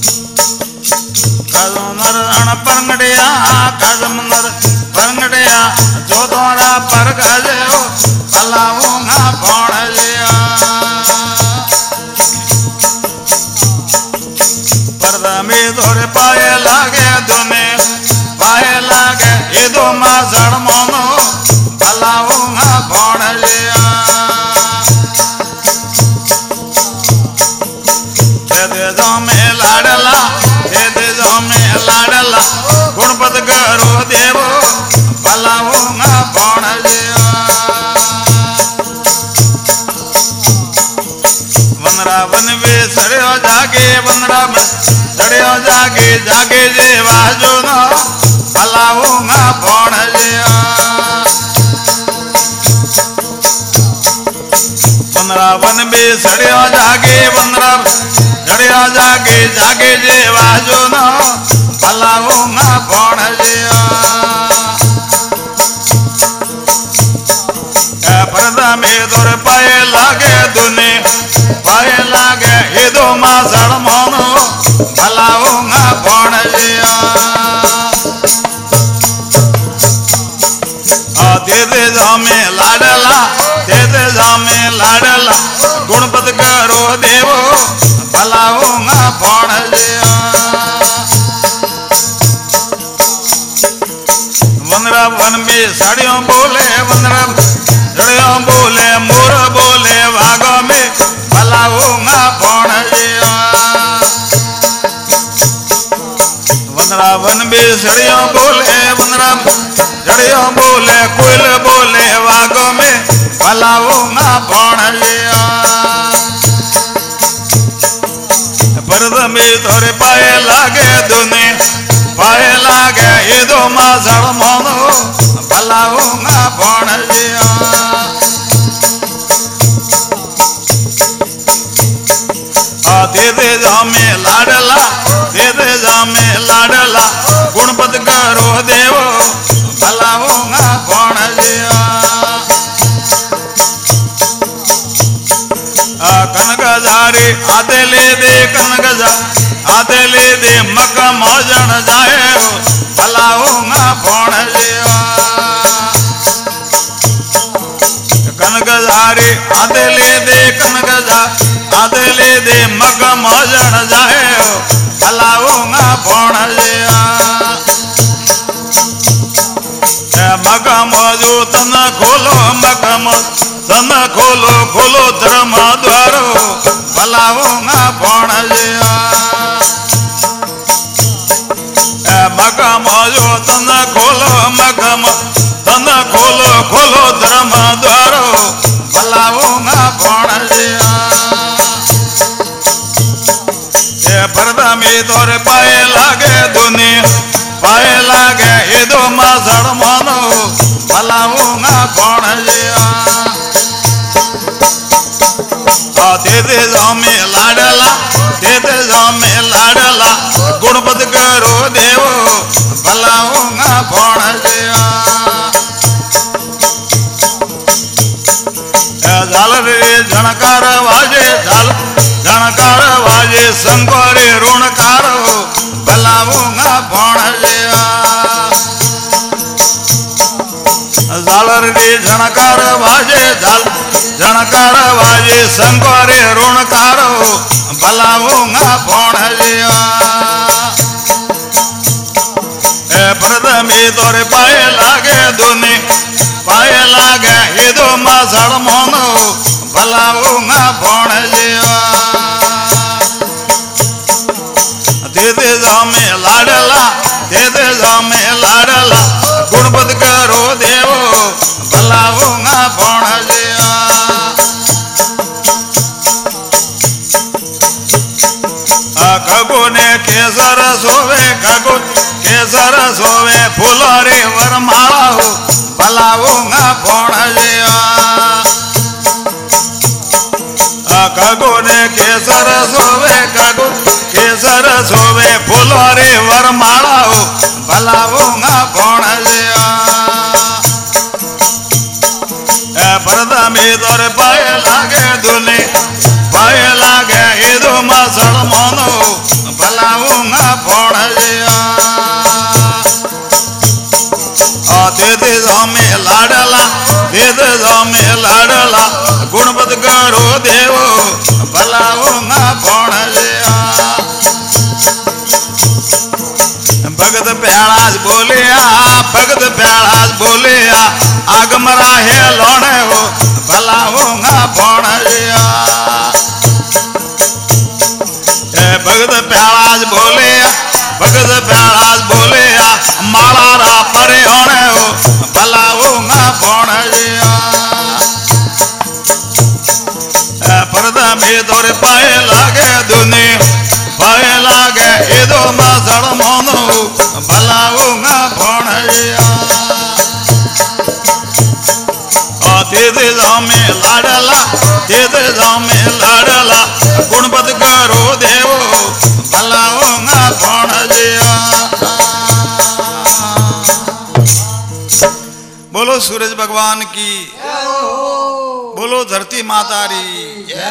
कजुनर रण परंगड़िया कजमनर परंगड़िया जो तोरा पर गजो भलाऊंगा भौण जिया पर्दा में तोरे पाए लागे दुने पाए लागे ये दो मासड़ मोनो भलाऊंगा भौण जिया में लाडला में लाडला गुणपत करो देवो भलाऊंगा भौण जिया वनरावन वे सड़ियो जागे वनरावन सड़ियो जागे जागे जे वाजो न भलाऊंगा भौण जिया वनरावन वे सड़ियो जागे वनरावन सड़ियो जागे जागे जे वाजो न भलाऊंगा भौण जिया पर्दा में तोर पाए लागे दुने पाए लागे ये दो मासड़ मोनो भलाऊंगा भौण जिया दे दे जामे लाडला दे दे जामे लाडला गुणपत करो देवो भलाऊंगा भौण जिया वनरा वन में साड़ियों बोले वनरा साड़ियों बोले मोर बोले वागों में भलाऊंगा भौण जिया वनरा वन में साड़ियों बोले वनरा साड़ियों बोले कोयल बोले वागों में भलाऊंगा भौण जिया पर्द में तोरे पाए लागे दुने पाए लागे ये दो मासड़ मोनो भलाऊंगा भौण जिया दे दे जामे लाडला दे दे जामे लाडला गुणपत करो देवो भलाऊंगा भौण जिया कनक जारे आते ले दे कनक जा आते ले दे मक्का मौजन जाए भलाऊंगा भौण जिया कनक जारे आते ले दे कनक जा आते ले दे मक्का मौजन जाए भलाऊंगा भौण जिया मक्का मौजू तन खोलो मक्का मौजू तन खोलो खोलो धर्म द्वारो भलाऊंगा भौण जिया मक्का मौजू तन खोलो मक्का तन खोलो खोलो धर्म द्वारो भलाऊंगा भौण जिया पर्दा में तोरे पाए लागे दुने पाए लागे ये दो मासड़ मोनो भलाऊंगा भौण जिया दे दे जामे लाडला दे दे जामे लाडला गुणपत करो देवो भलाऊंगा भौण जिया झालर रे झणकार वाजे झणकार वाजे संकोरे ऋणकार भलाऊंगा भौण जिया झालर रे झणकार वाजे झणकार वाजे संकोरे ऋणकार भलाऊंगा भौण जिया पर्द में तोरे पाए लागे दुने पाए लागे ये दो मासड़ मोनो भलाऊंगा भौण जिया दे दे जामे लाडला दे दे जामे लाडला गुणपत करो देवो भलाऊंगा भौण जिया खगो ने केसर सोवे खगो केसर सोवे फुलरे वरमाला हो भलाऊंगा भौण जिया खगो ने केसर सोवे खगो केसर सोवे फुलरे वरमाला हो भलाऊंगा भौण जिया पर्दा में तोरे पाए लागे दुने पाए लागे ये दो मासड़ मोनो भला फोण जिया दे दे जामे लाडला दे दे जामे लाडला गुणवत करो देवो भलाऊंगा फोण जिया भगत प्यालाज बोलिया भगत प्यालाज बोलिया आग मरा है लोणे हो भलाऊंगा फोण जिया भगत प्यालाज बोलिया भगत प्यालाज बोलिया माला रा परे होने हो भलाऊंगा फोण जिया पर्दा में तोरे पाए लागे दुनी पाए लागे इदो मसड़ मोनो भलाऊंगा फोण जिया दे दे जामे लाडला दे दे जामे लाडला गुणवत करो देवो भलाऊंगा फोण जिया बोलो सूरज भगवान की बोलो धरती माता री